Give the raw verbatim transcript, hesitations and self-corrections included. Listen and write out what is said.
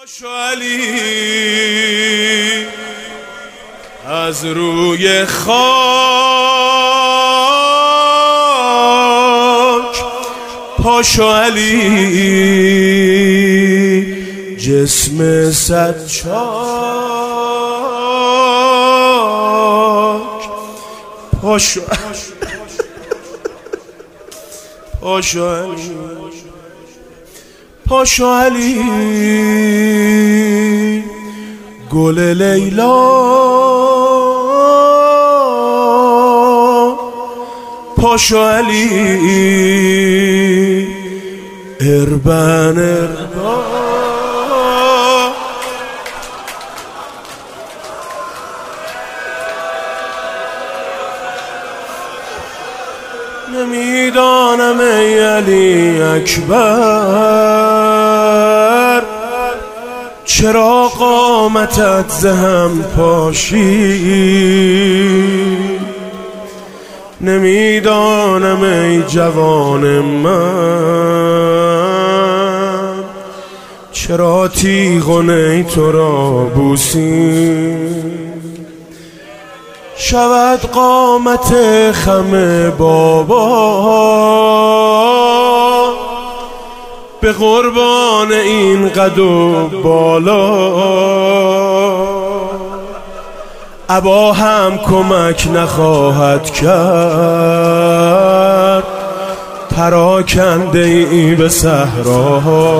پاشو علی از روی خاک، پاشو علی جسم صد چاک، پاشو پاشو علی پاشو علی گل لیلا، پاشو علی اربن اربن، نمیدانم ای علی اکبر چرا قامتت زهم پاشید، نمیدانم ای جوان من چرا تیغ نی تو را بوسید، شود قامت خم بابا به قربان این قد و بالا، ابا هم کمک نخواهد کرد پراکنده ای به صحرا.